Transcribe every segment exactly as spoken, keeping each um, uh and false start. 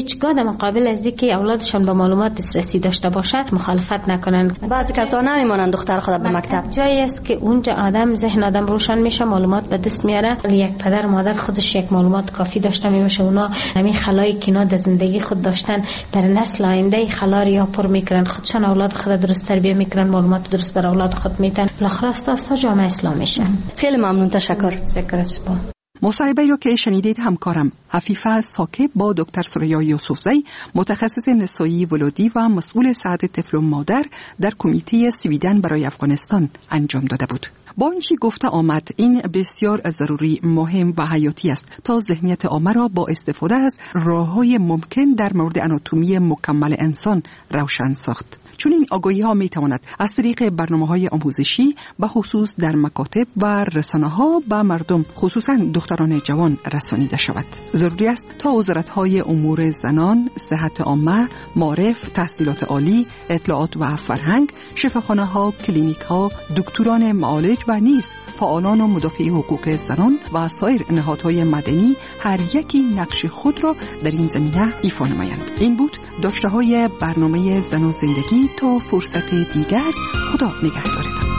هیچگاه در مقابل از اینکه اولادشان به معلومات دسترسی داشته باشد مخالفت نکنن. بعضی کسا نمیمونن دختر خود به مکتب. جایی است که اونجا آدم ذهن آدم روشن میشه، معلومات به دست میاره. یک پدر و مادر خودش یک معلومات کافی داشته میشه، اونا همین خلایی که اینا در زندگی خود داشتن در نسل آینده خلا یا پر میکنن، خودشان اولاد خود درست تربیت میکنن، معلومات درست بر اولاد خود میتن. بالاخره اساس جامعه اسلامی میشه. خیلی ممنون، تشکر. تشکر از شما. مصاحبه رو که شنیدید همکارم حفیفه ساکب با دکتر سریا یوسفزی، متخصص نسایی ولادی و مسئول سعادت طفل و مادر در کمیته سویدن برای افغانستان انجام داده بود. با اینچه گفته آمد، این بسیار ضروری، مهم و حیاتی است تا ذهنیت عامه را با استفاده از راه‌های ممکن در مورد آناتومی مکمل انسان روشن ساخت. چون این آگاهی ها می تواند از طریق برنامه‌های آموزشی به خصوص در مکاتب و رسانه‌ها به مردم خصوصاً دختران جوان رسانیده شود. ضروری است تا وزارت‌های امور زنان، صحت عامه، معارف، تحصیلات عالی، اطلاعات و فرهنگ، شفاخانه‌ها، کلینیک‌ها، دکتران معالج و نیز فعالان و مدافع حقوق زنان و سایر نهادهای مدنی هر یکی نقش خود را در این زمینه ایفا نمایند. این بود داشته های برنامه زن و زندگی. تا فرصت دیگر، خدا نگهدارتان.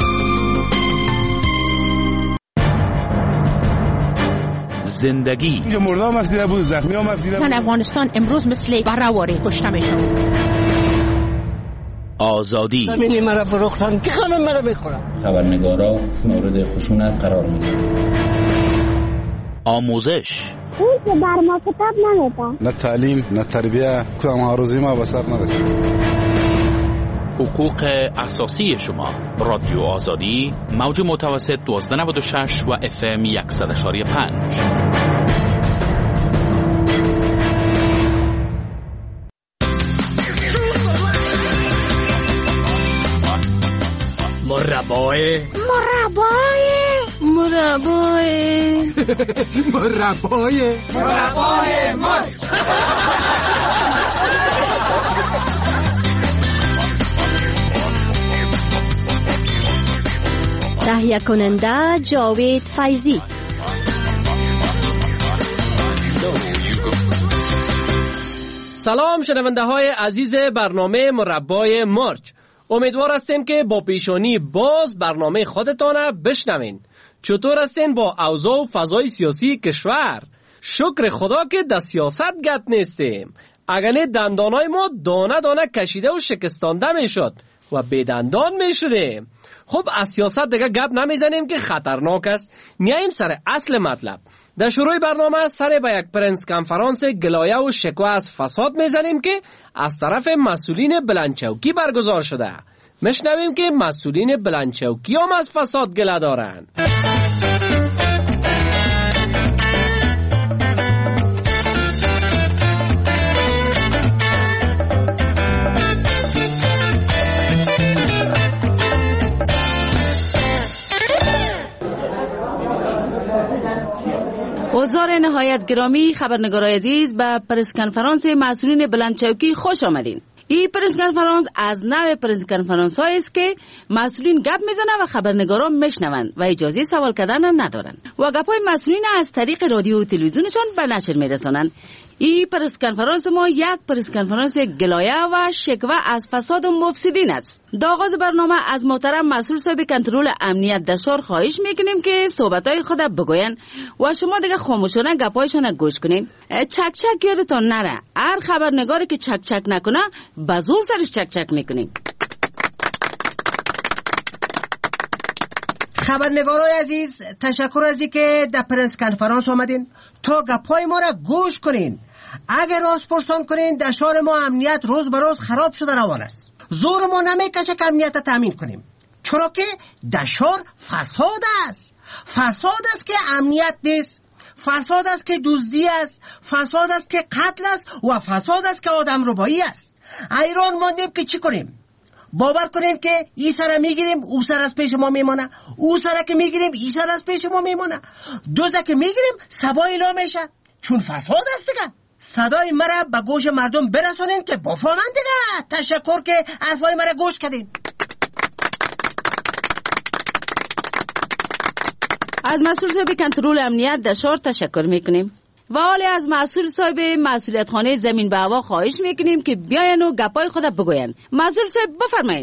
زندگی اینجا مرده هم افدیده بود، زخمی هم افدیده بود. زن افغانستان امروز مثل برهواری کشته میشون. آزادی زمینی مرا فروختن که همه مرا بخورم. خبرنگارا مورد خشونت قرار میدن. آموزش اون که بر ما کتاب نمیده. نه تعلیم نه تربیه، کدام هاروزی ما به سر نرسید. حقوق اساسی شما. رادیو آزادی، موج متوسط دوازده نود و شش و اف ام صد و پنج. مربای مربای مربای مربای مربای مرچ. تهیه کننده جاوید فیضی. سلام شنونده های عزیز برنامه مربای مرچ. امیدوار هستیم که با پیشانی باز برنامه خودتان بشنوین. چطور هستین با اوضاع و فضای سیاسی کشور؟ شکر خدا که در سیاست گت نیستیم. اگر نه دندانای ما دانه دانه کشیده و شکستانده می شد و به دندان می شدیم. خب از سیاست دیگه گپ نمیزنیم که خطرناک است. میایم سر اصل مطلب. در شروع برنامه سر به یک پرنس کنفرانس گلایه و شکوه از فساد میزنیم که از طرف مسئولین بلندچوکی برگزار شده. میشنویم که مسئولین بلندچوکی هم از فساد گله دارن. حضار نهایت گرامی خبرنگارای عزیز به پرس کنفرانس مسئولین بلندچوکی خوش آمدین. این پرس کنفرانس از نوع پرس کنفرانس هایی است که مسئولین گپ میزنن و خبرنگاران میشنون و اجازه سوال کردن ندارن و گپای مسئولین از طریق رادیو و تلویزیونشون به نشر میرسانن. این پرس کنفرانس ما یک پرس کنفرانس گلایه و شکوه از فساد و مفسدین است. در آغاز برنامه از محترم مسئول صاحب کنترل امنیت دشار خواهش میکنیم که صحبتای خود بگوین و شما دیگه خاموشانه گپایشون گوش کنین. چک چک یادتون نره، هر خبرنگاری که چک چک نکنه به زور سرش چک چک میکنیم. خبرنگارای عزیز، تشکر از اینکه در پرس کنفرانس آمدین تا گپای ما را گوش کنین. اگر راست پرسان کنین در شهر ما امنیت روز به روز خراب شده روان است. زور ما نمیکشه که امنیت تامین کنیم، چرا که در شهر فساد است. فساد است که امنیت نیست، فساد است که دزدی است، فساد است که قتل است و فساد است که آدم ربایی است. ایران ماندیم که چی کنیم؟ باور کنین که این سر میگیریم او سر از پیش ما میمانه، او سر که میگیریم این سر از پیش ما میمانه، دوزه که میگیریم سبای لا میشه، چون فساد است دیگه. صدای مرا به گوش مردم برسونین که بفهمن دیگه. تشکر که حرفای مرا گوش کردین. از مسئول صاحب کنترل امنیت دشار تشکر میکنیم. و حالی از مسئول صاحب مسئولیت خانه زمین به هوا خواهش میکنیم که بیاین و گپای خود بگوین. مسئول صاحب بفرمایین.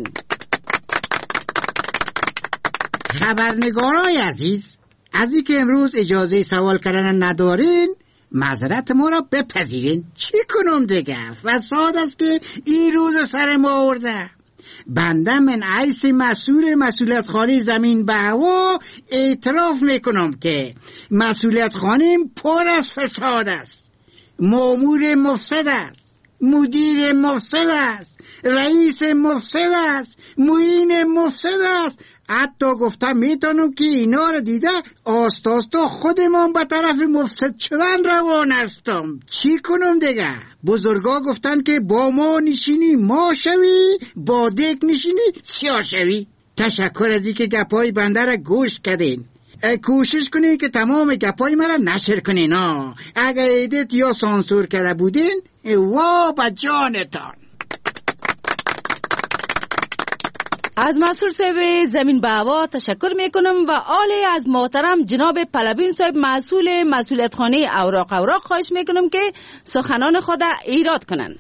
خبرنگارای عزیز، از اینکه امروز اجازه سوال کردن ندارین معذرت ما را بپذیرین. چی کنم دیگه؟ فساد است که این روز سر ما آورده. بنده من حیث مسئول مسئولیت خانه زمین به هوا اعتراف میکنم که مسئولیت خانه پر از فساد است. مامور مفسد است، مدیر مفسد است، رئیس مفسد است، معین مفسد است. حتی گفتم میتونم که اینا رو دیده آست آستا خودمان به طرف مفسد شدن روان هستم. چی کنم دیگه؟ بزرگا گفتن که با ما نشینی ما شوی، با دک نشینی سیاه شوی. تشکر از اینکه گپای بنده را گوش کردین. کوشش کنین که تمام گپای مرا نشر کنین. ها اگر ایدیت یا سانسور کرده بودین وا با جانتان. از مسئول صاحب زمین به هوا تشکر میکنم و آلی از محترم جناب پلوین صاحب مسئول مسئولیت خانه اوراق اوراق خواهش میکنم که سخنان خود ایراد کنن.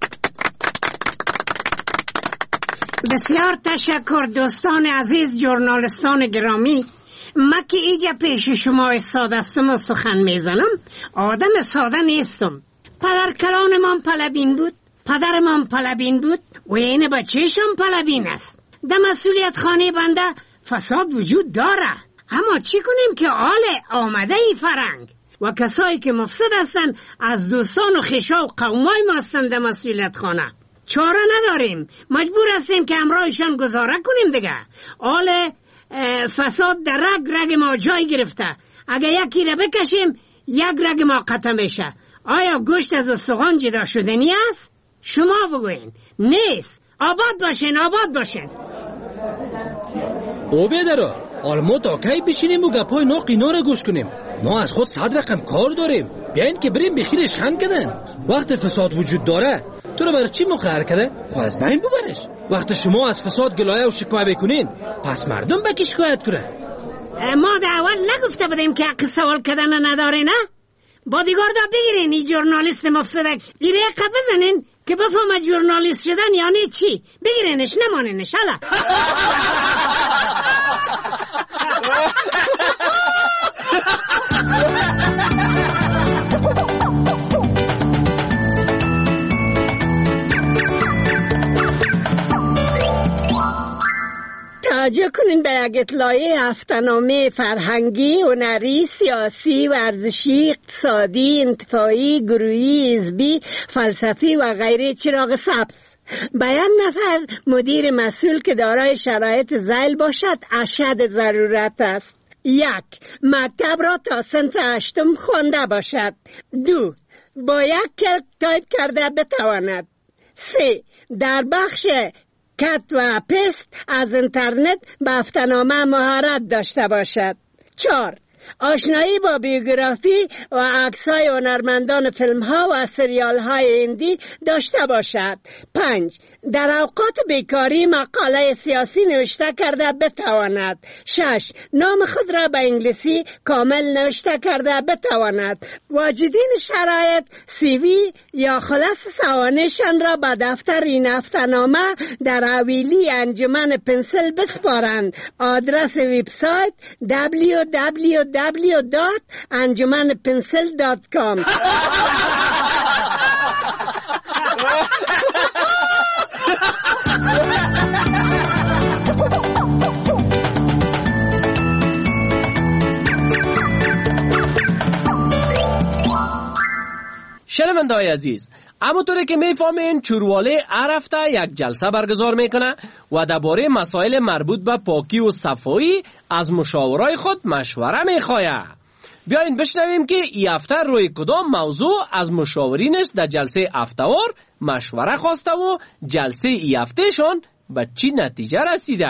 بسیار تشکر دوستان عزیز، ژورنالیستان گرامی. من که ایجا پیش شما استاد هستم و سخن میزنم، آدم ساده نیستم. پدر کلانمان پلوین بود، پدرمان پلوین بود و این بچهشم پلوین است. در مسئولیت خانه بنده فساد وجود داره، اما چی کنیم که آل آمده ای فرنگ و کسایی که مفسد هستن از دوستان و خیشا و قومای ما هستن در مسئولیت خانه. چاره نداریم، مجبور هستیم که امرایشان گزاره کنیم دیگه. آل فساد در رگ رگ ما جای گرفته، اگه یکی رو بکشیم یک رگ ما قطع میشه. آیا گوشت از استخوان جدا شدنی است؟ شما بگوین. نیست. آباد باشین، آباد باشین. او بیدرو آلما تا کی بشینیم و گپای ناق اینا رو گوش کنیم؟ ما از خود صد رقم کار داریم. بیاین که بریم بخیرش خند کردن. وقت فساد وجود داره تو رو برای چی مخیر کرده؟ خو از بین ببرش. وقت شما از فساد گلایه و شکوه بکنین پس مردم بکی شکایت کنه. ما در اول نگفته بودیم که حق سوال کردن نداره؟ نه با دیگار دا بگیرین این جورنالیست مفسدک دیره قبل بزنین که بفهمه جورنالیست شدن یعنی چی. بگیرینش نمانینش. حالا توجه کنین به یک اطلاعیه هفته‌نامه فرهنگی، هنری، سیاسی، ورزشی، اقتصادی، انتفاعی، گروهی، حزبی، فلسفی و غیره چراغ سبز. به یک نفر مدیر مسئول که دارای شرایط ذیل باشد اشد ضرورت است. یک، مکتب را تا صنف هشتم خوانده باشد. دو، با یک کلک تایپ کرده بتواند. سه، در بخش کت و پست از اینترنت به هفته‌نامه مهارت داشته باشد. چهار، آشنایی با بیوگرافی و عکس‌های هنرمندان فیلم‌ها و سریال‌های هندی داشته باشد. پنج، در اوقات بیکاری مقاله سیاسی نوشته کرده بتواند. شش، نام خود را به انگلیسی کامل نوشته کرده بتواند. واجدین شرایط سی وی یا خلاص سوانحشان را به دفتر این هفته‌نامه در حویلی انجمن پنسل بسپارند. آدرس وبسایت دبلیو دبلیو دبلیو دات انجمن پنسل دات کام. شنونده‌های عزیز، همونطوری که میفهمین چورواله هر هفته یک جلسه برگزار میکنه و درباره مسائل مربوط به پاکی و صفایی از مشاورای خود مشوره میخواه. بیاین بشنویم که این هفته روی کدام موضوع از مشاورینش در جلسه هفته‌وار مشوره خواسته و جلسه این هفتهشان به چی نتیجه رسیده.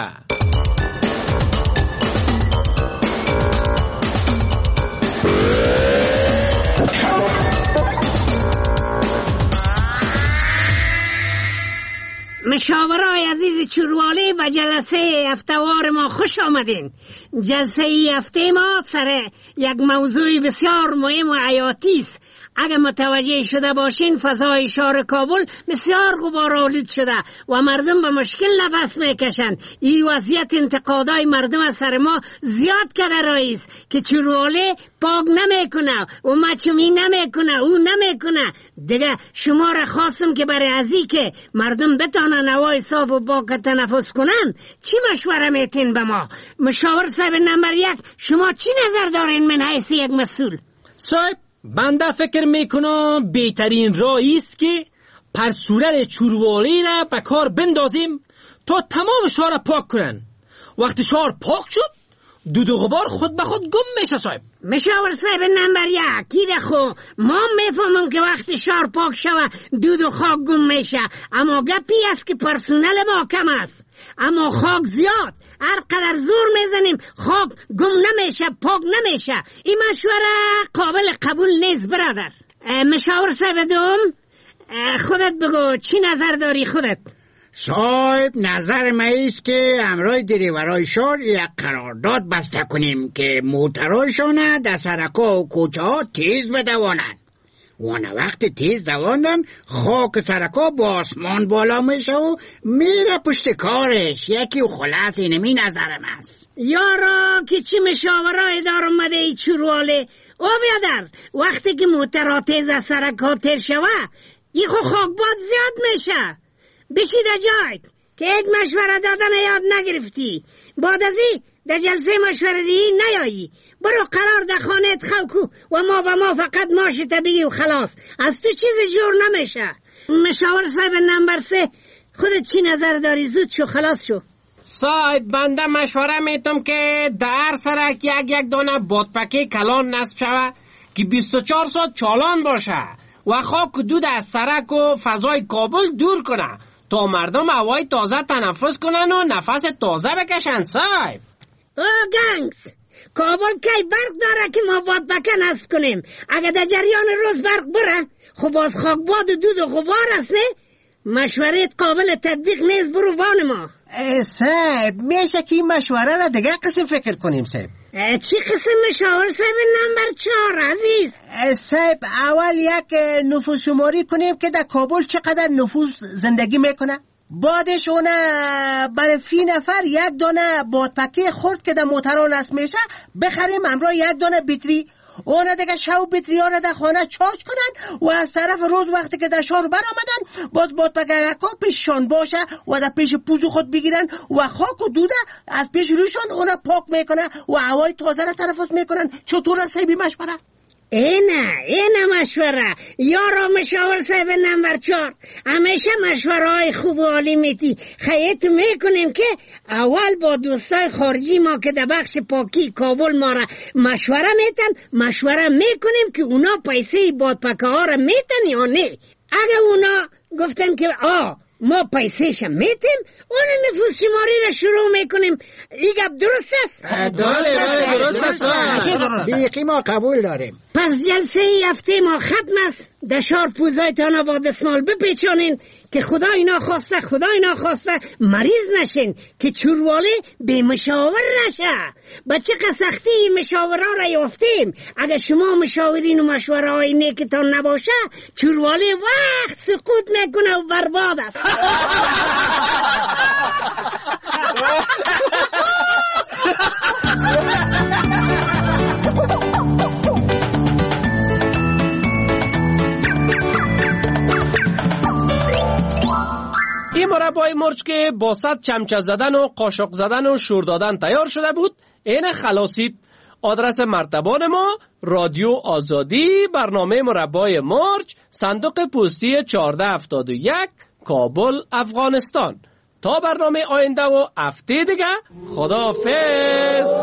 مشاورای عزیز چوروالی و جلسه هفتهوار ما خوش آمدین. جلسه ای هفته ما سر یک موضوع بسیار مهم و حیاتی است. اگه متوجه شده باشین فضای شهر کابل بسیار غبارآلود شده و مردم به مشکل نفس میکشن. این وضعیت انتقادای مردم از سر ما زیاد کرده رئیس که چوروالی پاک نمیکنه و مچمی نمیکنه او نمیکنه دیگه. شما را خواستم که برای ازی که مردم بتانن هوای صاف و پاک تنفس کنن چی مشوره میتین به ما؟ مشاور صاحب نمبر یک، شما چی نظر دارین من حیث یک مسئول؟ صاحب بنده فکر میکنم بهترین راهی است که پرسونل چوروالی را به کار بندازیم تا تمام شهر پاک کنن. وقتی شهر پاک شد دود و غبار خود به خود گم میشه. صاحب مشاور صاحب نمبر یک، کی خو ما میفهمم که وقتی شهر پاک شوه دود و خاک گم میشه، اما گپی است که پرسونل ما کم است اما خاک زیاد. هر قدر زور میزنیم خاک گم نمیشه، پاک نمیشه. این مشوره قابل قبول نیست برادر. مشاور صاحب دوم، خودت بگو چی نظر داری خودت؟ صاحب نظر من ایست که امرای دریورای شهر یک قرارداد بسته کنیم که موترایشان در سرکا و کوچه ها تیز بدوانند و وقتی تیز دواندن خاک سرکا با آسمان بالا میشه و میره پشت کارش. یکی و خلاص اینمی نظرم است. یارا که چی مشاورای دار اومده ای چوروالی او بیادر، وقتی که موترها تیز از سرکا تیر شوه ای خو خاک باد زیاد میشه. بشید جایت که یک مشوره دادن یاد نگرفتی، بعد از این در جلسه مشوره دی نیایی. برو قرار در خانه خلکو و ما با ما فقط ماشی طبیعی و خلاص. از تو چیز جور نمیشه. مشاور صاحب نمبر سه، خودت چی نظر داری؟ زود شو خلاص شو. صاحب بنده مشوره میتم که در سرک یک یک دانه بادپکی کلان نصب شوه که بیست و چهار ساعت چالان باشه و خاک و دود از سرک و فضای کابل دور کنه تا مردم هوای تازه تنفس کنن و نفس تازه بکشن. صاحب او گنگس، کابل کی برق داره که ما بادپکه نصب کنیم؟ اگه در جریان روز برق بره خب باز خاک باد و دود و غبار است نه؟ مشورت قابل تطبیق نیست. برو وان ما. صاحب میشه که این مشوره را دیگه قسم فکر کنیم. صاحب چی قسم مشاور صاحب نمبر چهار عزیز؟ صاحب اول یک نفوس شماری کنیم که در کابل چقدر نفوس زندگی میکنه، بعدش اونه برای فی نفر یک دانه بادپکی خورد که در موترها نصب میشه بخریم همراه یک دانه بیتری. اونه دیگه شو بیتری ها در خانه چارج کنن و از طرف روز وقتی که در شهر بر آمدن باز بادپکی ها پیششان باشه و در پیش پوزو خود بگیرن و خاک و دوده از پیش روشان اونه پاک میکنه و هوای تازه را تنفس میکنن. چطور است بی مشوره؟ اینه اینه مشوره یارا. مشاور صاحب نمبر چهار، همیشه مشوره های خوب و عالی میتی. خیلی میکنیم که اول با دوستای خارجی ما که در بخش پاکی کابل ما را مشوره میتن مشوره میکنیم که اونا پیسه بادپکه ها را میتن یا نه. اگه اونا گفتن که آه ما پیسهش میتیم اون نفوس شماری را شروع میکنیم. این گپ درست است؟ درست است. بیخی ما قبول داریم. پس جلسه ای هفته ما ختم است. در شهر پوزایتان با دستمال بپیچانین که خدای ناخواسته خدای ناخواسته مریض نشین که چوروالی به مشاور نشه. بچه قسختی مشاوره را یافتیم. اگر شما مشاورین و مشوره های نیکتان نباشه چوروالی وقت سقوط میکنه و برباد است. این مربای مرچ که با صد چمچه زدن و قاشق زدن و شور دادن تیار شده بود این خلاصید. آدرس مرتبان ما رادیو آزادی، برنامه مربای مرچ، صندوق پستی چهارده هفتاد و یک، کابل، افغانستان. تا برنامه آینده و هفته دیگه خداحافظ.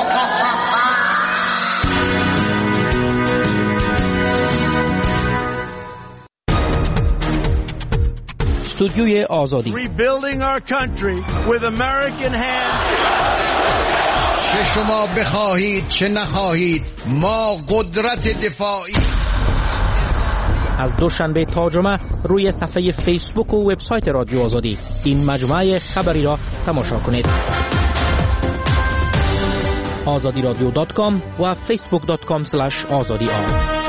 استودیوی آزادی. Rebuilding our country with American hands. چه شما بخواهید چه نخواهید ما قدرت دفاعی از دوشنبه تا جمعه روی صفحه فیسبوک و وبسایت رادیو آزادی این مجموعه خبری را تماشا کنید. آزادی رادیو دات کام و فیسبوک دات کام اسلش آزادی آر.